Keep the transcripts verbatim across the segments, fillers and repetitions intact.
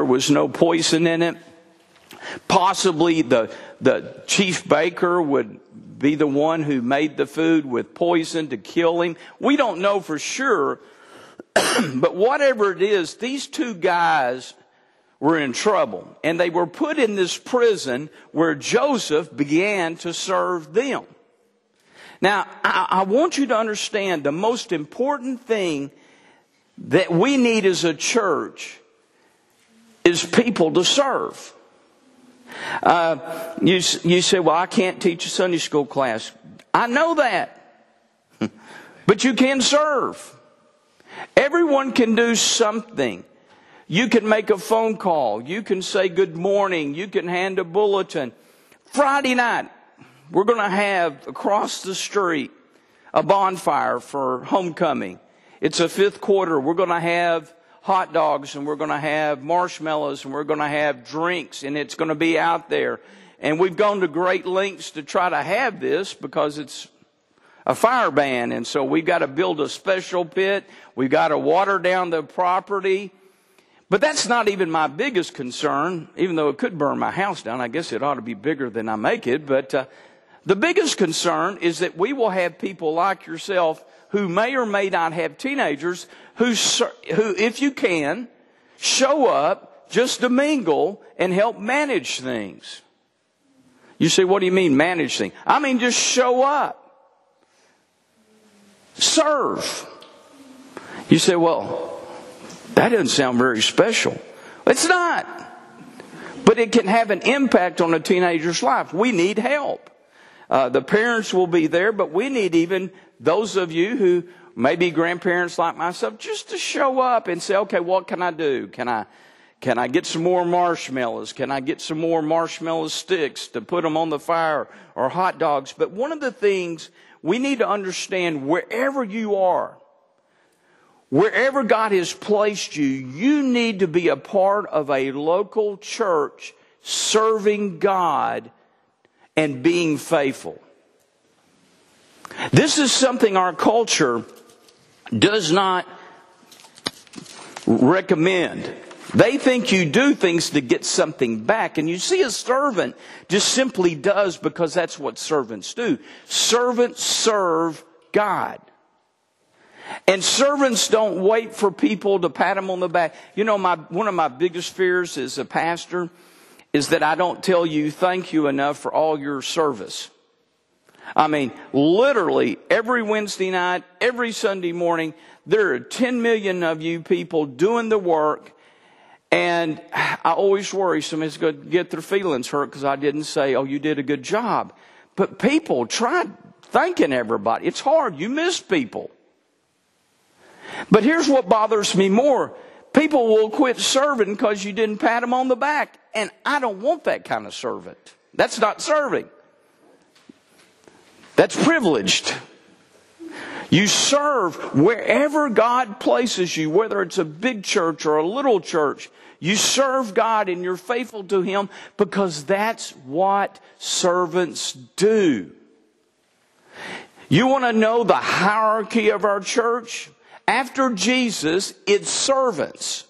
was no poison in it. Possibly the, the chief baker would be the one who made the food with poison to kill him. We don't know for sure. But whatever it is, these two guys were in trouble. And they were put in this prison where Joseph began to serve them. Now, I, I want you to understand the most important thing that we need as a church is people to serve. Uh, you, you say, well, I can't teach a Sunday school class. I know that. But you can serve. Everyone can do something. You can make a phone call. You can say good morning. You can hand a bulletin. Friday night, we're going to have across the street a bonfire for homecoming. It's a fifth quarter. We're going to have hot dogs and we're going to have marshmallows and we're going to have drinks and it's going to be out there. And we've gone to great lengths to try to have this because it's a fire ban. And so we've got to build a special pit. We've got to water down the property. But that's not even my biggest concern, even though it could burn my house down. I guess it ought to be bigger than I make it. But uh, the biggest concern is that we will have people like yourself who may or may not have teenagers who, who, if you can, show up just to mingle and help manage things. You say, what do you mean manage things? I mean just show up. Serve. You say, well, that doesn't sound very special. It's not. But it can have an impact on a teenager's life. We need help. Uh, the parents will be there, but we need even those of you who may be grandparents like myself just to show up and say, okay, what can I do? Can I, can I get some more marshmallows? Can I get some more marshmallow sticks to put them on the fire or hot dogs? But one of the things we need to understand, wherever you are, wherever God has placed you, you need to be a part of a local church serving God and being faithful. This is something our culture does not recommend. They think you do things to get something back. And you see, a servant just simply does because that's what servants do. Servants serve God. And servants don't wait for people to pat them on the back. You know, my one of my biggest fears as a pastor is that I don't tell you thank you enough for all your service. I mean, literally every Wednesday night, every Sunday morning, there are ten million of you people doing the work. And I always worry somebody's going to get their feelings hurt because I didn't say, oh, you did a good job. But people, try thanking everybody. It's hard. You miss people. But here's what bothers me more. People will quit serving because you didn't pat them on the back. And I don't want that kind of servant. That's not serving. That's privileged. You serve wherever God places you, whether it's a big church or a little church. You serve God and you're faithful to Him because that's what servants do. You want to know the hierarchy of our church? After Jesus, it's servants.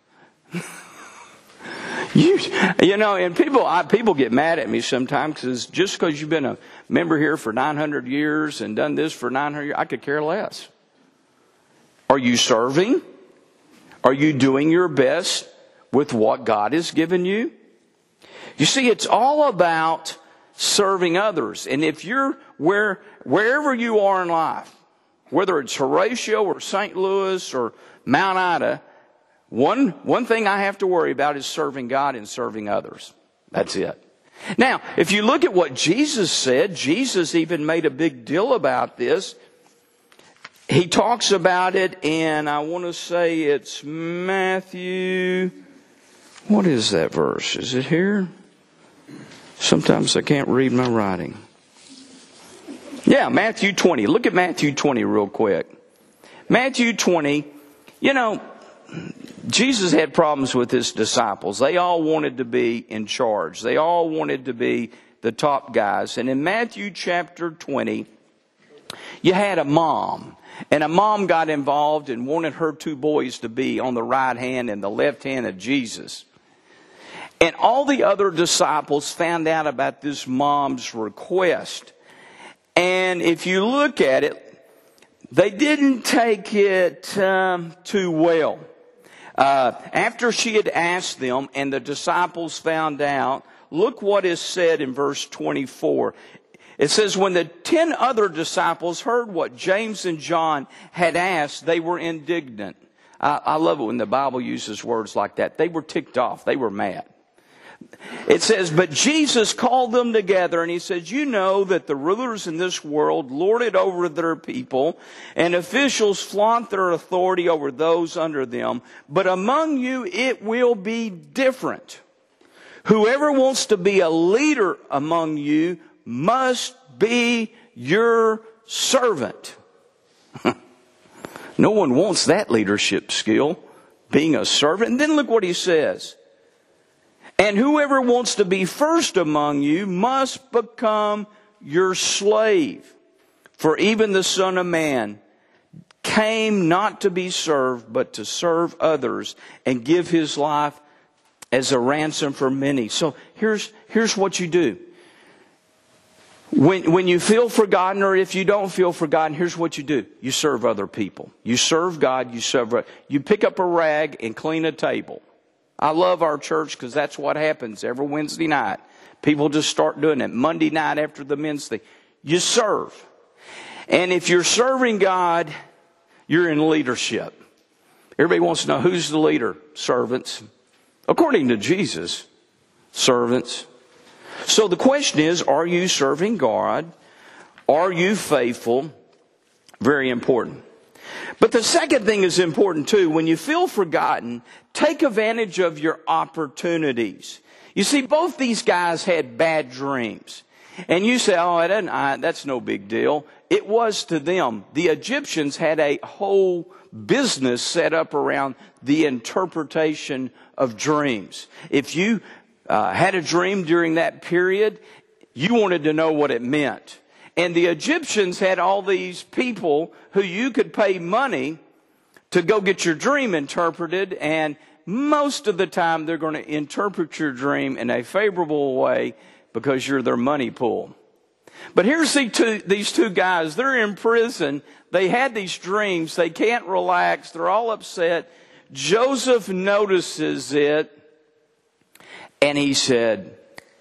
You, you know, and people, I, people get mad at me sometimes because just because you've been a member here for nine hundred years and done this for nine hundred years, I could care less. Are you serving? Are you doing your best with what God has given you? You see, it's all about serving others. And if you're where, wherever you are in life, whether it's Horatio or Saint Louis or Mount Ida, One, one thing I have to worry about is serving God and serving others. That's it. Now, if you look at what Jesus said, Jesus even made a big deal about this. He talks about it in, I want to say it's Matthew. What is that verse? Is it here? Sometimes I can't read my writing. Yeah, Matthew twenty. Look at Matthew twenty real quick. Matthew twenty, you know, Jesus had problems with His disciples. They all wanted to be in charge. They all wanted to be the top guys. And in Matthew chapter twenty, you had a mom. And a mom got involved and wanted her two boys to be on the right hand and the left hand of Jesus. And all the other disciples found out about this mom's request. And if you look at it, they didn't take it um, too well. Uh, after she had asked them and the disciples found out, look what is said in verse twenty-four. It says, when the ten other disciples heard what James and John had asked, they were indignant. I, I love it when the Bible uses words like that. They were ticked off. They were mad. It says, but Jesus called them together and he says, you know that the rulers in this world lord it over their people, and officials flaunt their authority over those under them. But among you it will be different. Whoever wants to be a leader among you must be your servant. No one wants that leadership skill, being a servant. And then look what he says. And whoever wants to be first among you must become your slave. For even the Son of Man came not to be served, but to serve others and give his life as a ransom for many. So here's, here's what you do. When, when you feel forgotten, or if you don't feel forgotten, here's what you do. You serve other people. You serve God, you serve, you pick up a rag and clean a table. I love our church because that's what happens every Wednesday night. People just start doing it. Monday night after the men's thing. You serve. And if you're serving God, you're in leadership. Everybody wants to know who's the leader. Servants. According to Jesus, servants. So the question is, are you serving God? Are you faithful? Very important. But the second thing is important too. When you feel forgotten, take advantage of your opportunities. You see, both these guys had bad dreams. And you say, oh, that I, that's no big deal. It was to them. The Egyptians had a whole business set up around the interpretation of dreams. If you uh, had a dream during that period, you wanted to know what it meant. And the Egyptians had all these people who you could pay money to go get your dream interpreted. And most of the time they're going to interpret your dream in a favorable way because you're their money pool. But here's the two, these two guys. They're in prison. They had these dreams. They can't relax. They're all upset. Joseph notices it. And he said,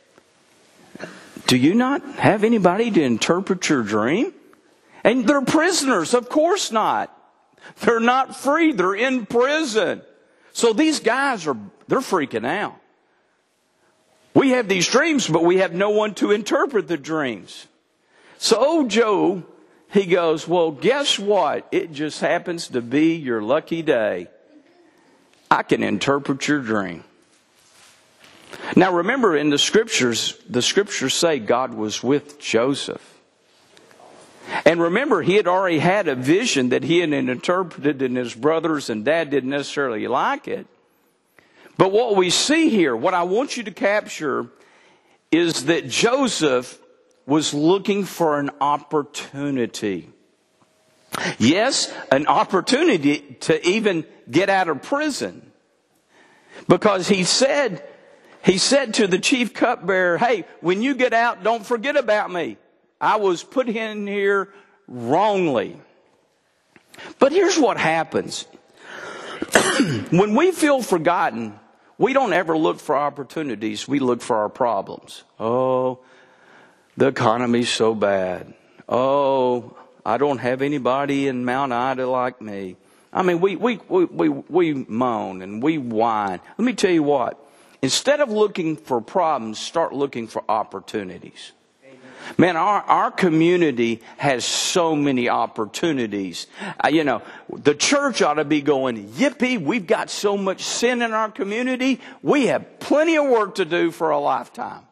do you not have anybody to interpret your dream? And they're prisoners. Of course not. They're not free. They're in prison. So these guys are, they're freaking out. We have these dreams, but we have no one to interpret the dreams. So old Joe, he goes, well, guess what? It just happens to be your lucky day. I can interpret your dream. Now remember, in the scriptures, the scriptures say God was with Joseph. And remember, he had already had a vision that he had interpreted, and his brothers and dad didn't necessarily like it. But what we see here, what I want you to capture, is that Joseph was looking for an opportunity. Yes, an opportunity to even get out of prison. Because he said, he said to the chief cupbearer, hey, when you get out, don't forget about me. I was put in here wrongly. But here's what happens. When we feel forgotten, we don't ever look for opportunities. We look for our problems. Oh, the economy's so bad. Oh, I don't have anybody in Mount Ida like me. I mean, we, we, we, we, we moan and we whine. Let me tell you what. Instead of looking for problems, start looking for opportunities. Man, our, our community has so many opportunities. Uh, you know, the church ought to be going, yippee, we've got so much sin in our community. We have plenty of work to do for a lifetime.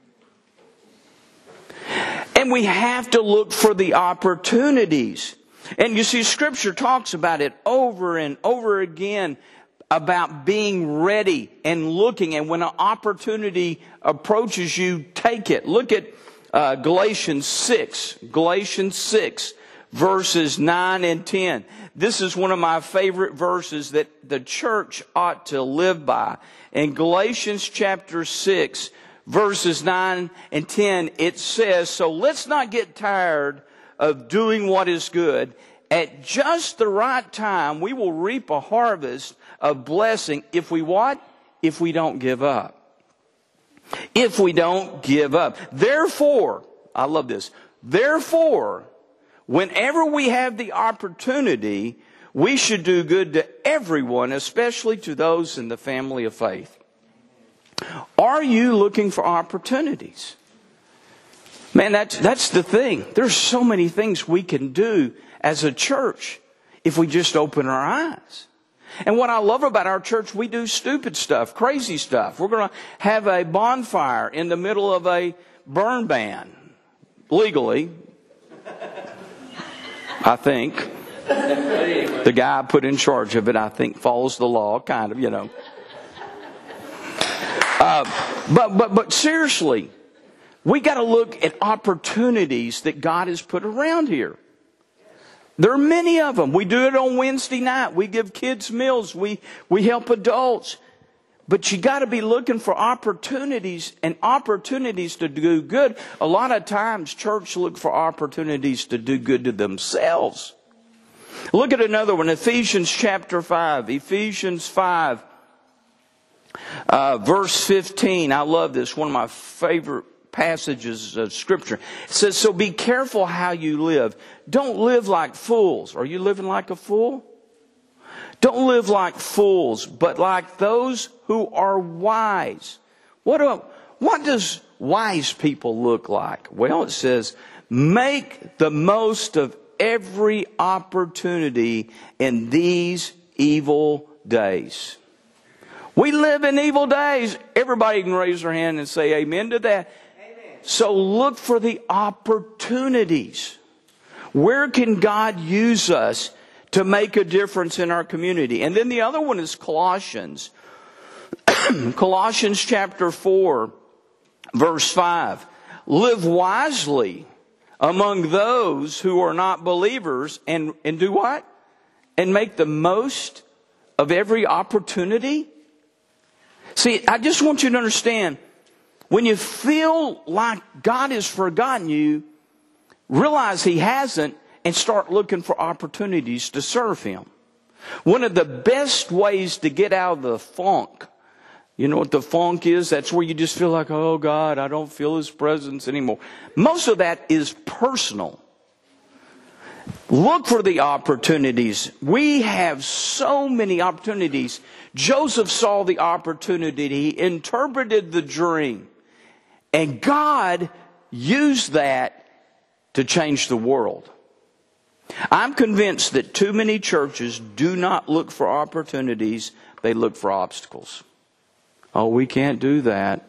And we have to look for the opportunities. And you see, Scripture talks about it over and over again, about being ready and looking. And when an opportunity approaches you, take it. Look at Uh, Galatians six, Galatians six, verses nine and ten. This is one of my favorite verses that the church ought to live by. In Galatians chapter six, verses nine and ten, it says, "So let's not get tired of doing what is good. At just the right time, we will reap a harvest of blessing if we what? If we don't give up." If we don't give up. Therefore, I love this. Therefore, whenever we have the opportunity, we should do good to everyone, especially to those in the family of faith. Are you looking for opportunities? Man, that's, that's the thing. There's so many things we can do as a church if we just open our eyes. And what I love about our church, we do stupid stuff, crazy stuff. We're going to have a bonfire in the middle of a burn ban. Legally. I think. The guy put in charge of it, I think, follows the law, kind of, you know. Uh, but, but, but seriously, we got to look at opportunities that God has put around here. There are many of them. We do it on Wednesday night. We give kids meals. We, we help adults. But you got to be looking for opportunities and opportunities to do good. A lot of times church look for opportunities to do good to themselves. Look at another one, Ephesians chapter five. Ephesians five, uh, verse fifteen. I love this. One of my favorite passages of Scripture. It says, "So be careful how you live. Don't live like fools." Are you living like a fool? Don't live like fools, but like those who are wise. What do, what does wise people look like? Well, it says, make the most of every opportunity in these evil days. We live in evil days. Everybody can raise their hand and say amen to that. Amen. So look for the opportunities. Where can God use us to make a difference in our community? And then the other one is Colossians. Colossians chapter four, verse five. Live wisely among those who are not believers, and, and do what? And make the most of every opportunity. See, I just want you to understand, when you feel like God has forgotten you, realize He hasn't, and start looking for opportunities to serve Him. One of the best ways to get out of the funk, you know what the funk is? That's where you just feel like, oh God, I don't feel His presence anymore. Most of that is personal. Look for the opportunities. We have so many opportunities. Joseph saw the opportunity. He interpreted the dream. And God used that to change the world. I'm convinced that too many churches do not look for opportunities. They look for obstacles. Oh, we can't do that.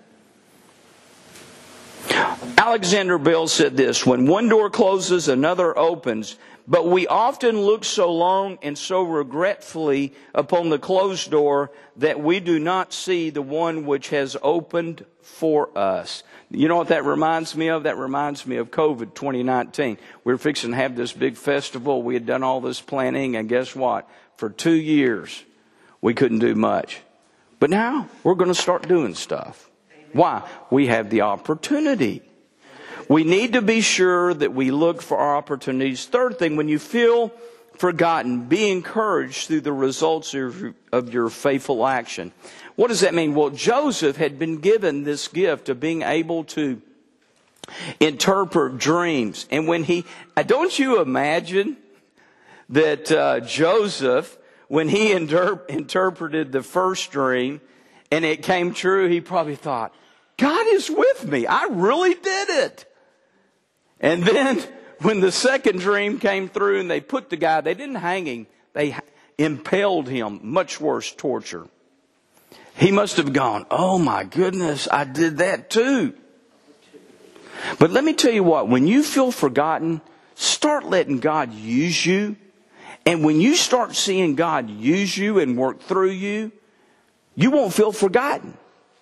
Alexander Bell said this, "When one door closes, another opens. But we often look so long and so regretfully upon the closed door that we do not see the one which has opened for us." You know what that reminds me of? That reminds me of COVID twenty nineteen. We were fixing to have this big festival. We had done all this planning, and guess what? For two years, we couldn't do much. But now, we're going to start doing stuff. Why? We have the opportunity. We need to be sure that we look for our opportunities. Third thing, when you feel forgotten, be encouraged through the results of, of your faithful action. What does that mean? Well, Joseph had been given this gift of being able to interpret dreams. And when he, don't you imagine that uh, Joseph, when he inter- interpreted the first dream and it came true, he probably thought, God is with me. I really did it. And then when the second dream came through and they put the guy, they didn't hang him, they impaled him, much worse torture. He must have gone, oh my goodness, I did that too. But let me tell you what, when you feel forgotten, start letting God use you. And when you start seeing God use you and work through you, you won't feel forgotten.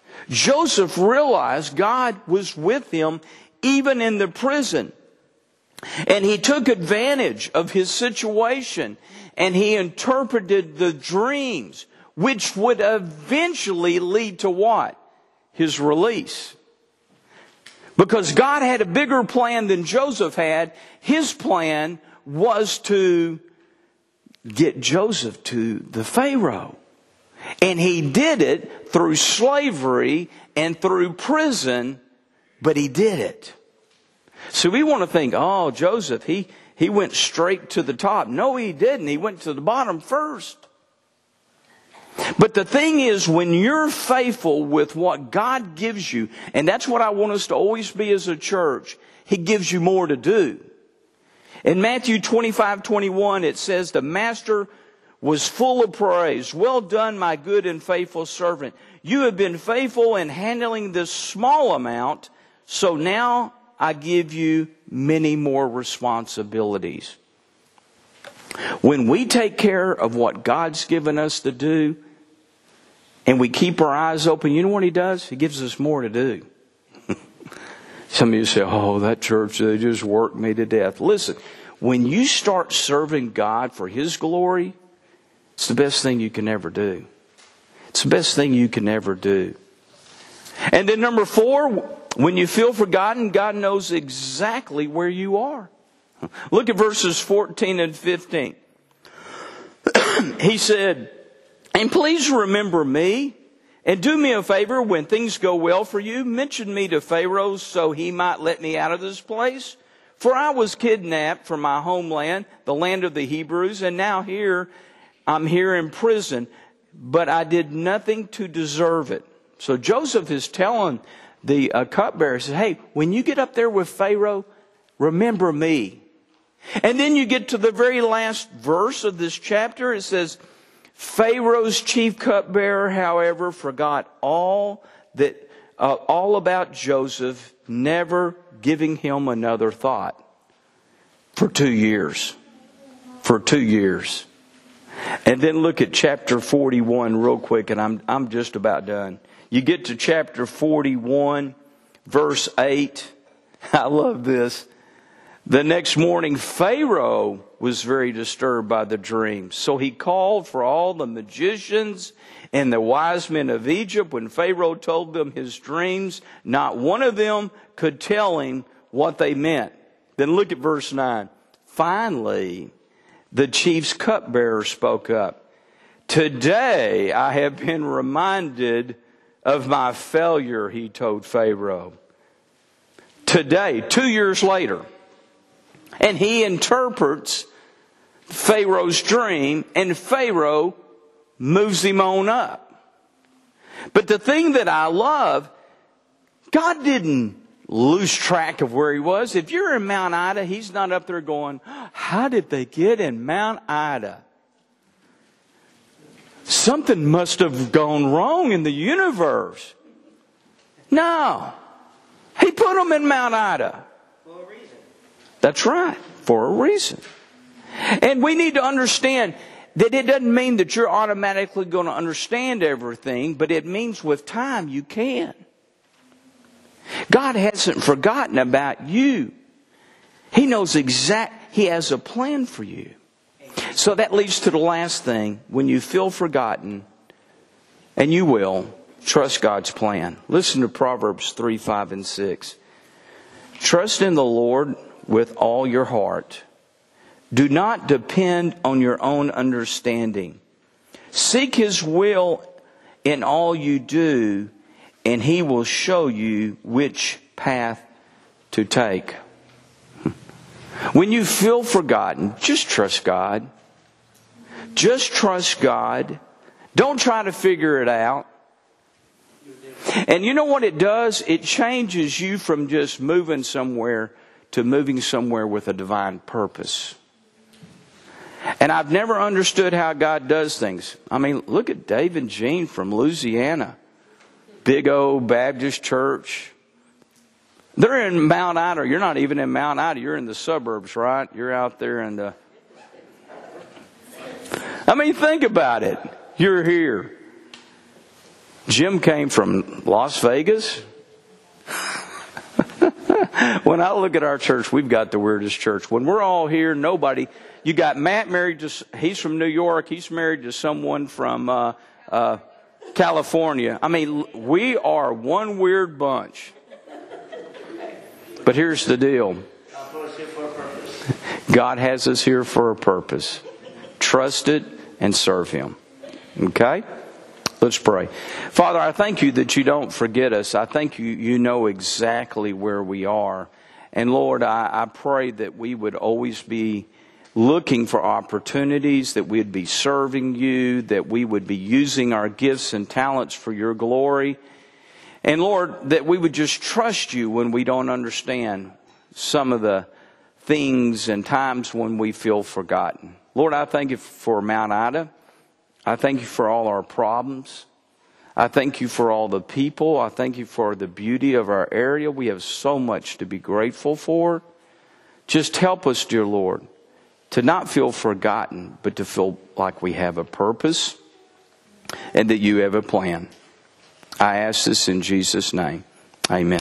Joseph realized God was with him even in the prison. And he took advantage of his situation and he interpreted the dreams, which would eventually lead to what? His release. Because God had a bigger plan than Joseph had. His plan was to get Joseph to the Pharaoh. And he did it through slavery and through prison, but he did it. So we want to think, oh, Joseph, he, he went straight to the top. No, he didn't. He went to the bottom first. But the thing is, when you're faithful with what God gives you, and that's what I want us to always be as a church, He gives you more to do. In Matthew twenty-five twenty-one, it says, the master was full of praise. Well done, my good and faithful servant. You have been faithful in handling this small amount, so now I give you many more responsibilities. When we take care of what God's given us to do, and we keep our eyes open, you know what He does? He gives us more to do. Some of you say, oh, that church, they just worked me to death. Listen, when you start serving God for His glory, it's the best thing you can ever do. It's the best thing you can ever do. And then number four, when you feel forgotten, God knows exactly where you are. Look at verses fourteen and fifteen. He said, and please remember me, and do me a favor when things go well for you. Mention me to Pharaoh so he might let me out of this place. For I was kidnapped from my homeland, the land of the Hebrews, and now here I'm here in prison, but I did nothing to deserve it. So Joseph is telling the uh, cupbearer, says, hey, when you get up there with Pharaoh, remember me. And then you get to the very last verse of this chapter. It says, Pharaoh's chief cupbearer, however, forgot all that, uh, all about Joseph, never giving him another thought for two years. For two years. And then look at chapter forty-one real quick, and I'm I'm just about done. You get to chapter forty-one, verse eight. I love this. The next morning, Pharaoh was very disturbed by the dream. So he called for all the magicians and the wise men of Egypt. When Pharaoh told them his dreams, not one of them could tell him what they meant. Then look at verse nine. Finally, the chief's cupbearer spoke up. Today I have been reminded of my failure, he told Pharaoh. Today, two years later. And he interprets Pharaoh's dream, and Pharaoh moves him on up. But the thing that I love, God didn't lose track of where he was. If you're in Mount Ida, he's not up there going, how did they get in Mount Ida? Something must have gone wrong in the universe. No. He put them in Mount Ida. For a reason. That's right. For a reason. And we need to understand that it doesn't mean that you're automatically going to understand everything, but it means with time you can. God hasn't forgotten about you. He knows exact, He has a plan for you. So that leads to the last thing. When you feel forgotten, and you will, trust God's plan. Listen to Proverbs three, five, and six. Trust in the Lord with all your heart. Do not depend on your own understanding. Seek His will in all you do, and He will show you which path to take. When you feel forgotten, just trust God. Just trust God. Don't try to figure it out. And you know what it does? It changes you from just moving somewhere to moving somewhere with a divine purpose. And I've never understood how God does things. I mean, look at Dave and Jean from Louisiana. Big old Baptist church. They're in Mount Ida. You're not even in Mount Ida. You're in the suburbs, right? You're out there in the... I mean, think about it. You're here. Jim came from Las Vegas. When I look at our church, we've got the weirdest church. When we're all here, nobody. You got Matt married to, he's from New York. He's married to someone from uh, uh, California. I mean, we are one weird bunch. But here's the deal. God has us here for a purpose. Trust it and serve Him. Okay? Let's pray. Father, I thank you that you don't forget us. I thank you, you know exactly where we are. And Lord, I, I pray that we would always be looking for opportunities, that we'd be serving you, that we would be using our gifts and talents for your glory. And Lord, that we would just trust you when we don't understand some of the things and times when we feel forgotten. Lord, I thank you for Mount Ida. I thank you for all our problems. I thank you for all the people. I thank you for the beauty of our area. We have so much to be grateful for. Just help us, dear Lord, to not feel forgotten, but to feel like we have a purpose and that you have a plan. I ask this in Jesus' name. Amen.